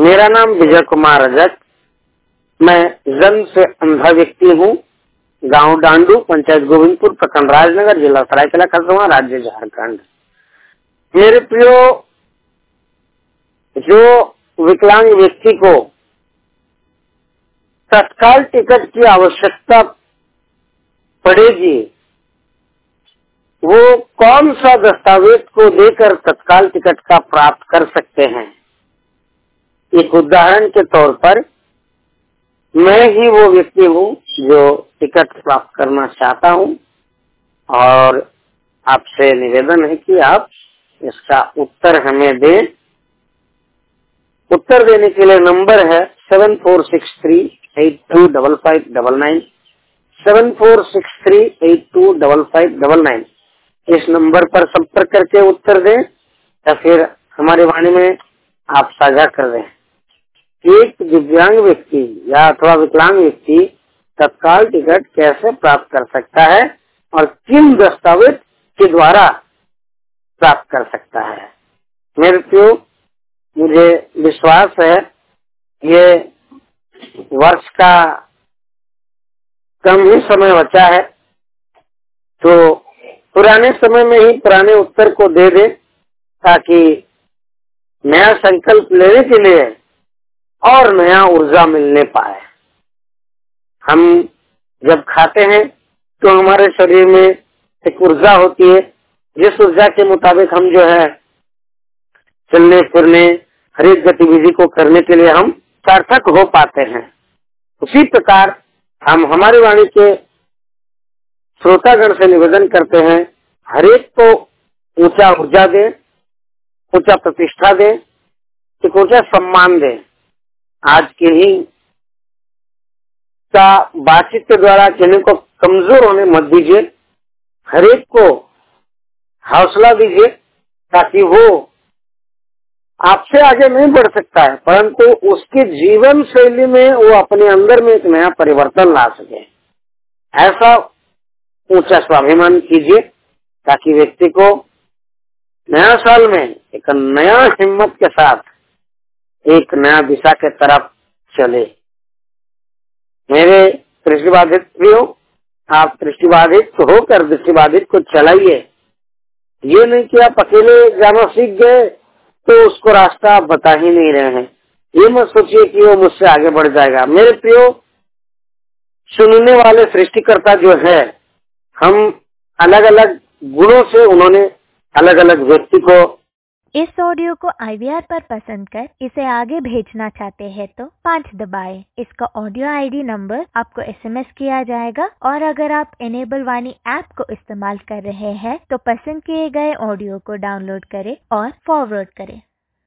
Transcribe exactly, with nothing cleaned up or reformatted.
मेरा नाम विजय कुमार रजक, मैं जन्म से अंधा व्यक्ति हूँ। गांव डांडू, पंचायत गोविंदपुर, प्रखंड राजनगर, जिला सरायकेला खरसावां, राज्य झारखंड। मेरे प्रियो, जो विकलांग व्यक्ति को तत्काल टिकट की आवश्यकता पड़ेगी, वो कौन सा दस्तावेज को देकर तत्काल टिकट का प्राप्त कर सकते हैं। एक उदाहरण के तौर पर मैं ही वो व्यक्ति हूँ जो टिकट प्राप्त करना चाहता हूँ और आपसे निवेदन है कि आप इसका उत्तर हमें दें। उत्तर देने के लिए नंबर है seven four six three eight two double five double nine, seven four six three eight two double five double nine. इस नंबर पर संपर्क करके उत्तर दें या फिर हमारे वाणी में आप साझा कर दें। एक दिव्यांग व्यक्ति या अथवा विकलांग व्यक्ति तत्काल टिकट कैसे प्राप्त कर सकता है और किन दस्तावेज के द्वारा प्राप्त कर सकता है। मेरे प्रियो, मुझे विश्वास है ये वर्ष का कम ही समय बचा है, तो पुराने समय में ही पुराने उत्तर को दे दे ताकि नया संकल्प लेने के लिए और नया ऊर्जा मिलने पाए। हम जब खाते हैं तो हमारे शरीर में एक ऊर्जा होती है, जिस ऊर्जा के मुताबिक हम जो है चलने फिरने हर एक गतिविधि को करने के लिए हम सार्थक हो पाते हैं। उसी प्रकार हम हमारी वाणी के श्रोतागण से निवेदन करते हैं, हर एक को ऊंचा ऊर्जा दें, ऊंचा प्रतिष्ठा दें, एक ऊंचा सम्मान दें। आज के ही का बातचीत के द्वारा किन्हीं को कमजोर होने मत दीजिए, हर एक को हौसला दीजिए ताकि वो आपसे आगे नहीं बढ़ सकता है, परंतु उसके जीवन शैली में वो अपने अंदर में एक नया परिवर्तन ला सके। ऐसा ऊंचा स्वाभिमान कीजिए ताकि व्यक्ति को नया साल में एक नया हिम्मत के साथ एक नया दिशा के तरफ चले। मेरे दृष्टिबाधित प्रियो, आप दृष्टिबाधित होकर दृष्टिबाधित को चलाइए। ये नहीं कि आप अकेले जाना सीख गए तो उसको रास्ता आप बता ही नहीं रहे हैं। ये मत सोचिए कि वो मुझसे आगे बढ़ जाएगा। मेरे प्रियो, सुनने वाले सृष्टिकर्ता जो है, हम अलग अलग गुणों से उन्होंने अलग अलग व्यक्ति को। इस ऑडियो को आई वी आर पर पसंद कर इसे आगे भेजना चाहते हैं तो पाँच दबाएं। इसका ऑडियो आई डी नंबर आपको एस एम एस किया जाएगा और अगर आप इनेबल वाणी ऐप को इस्तेमाल कर रहे हैं तो पसंद किए गए ऑडियो को डाउनलोड करें और फॉरवर्ड करें।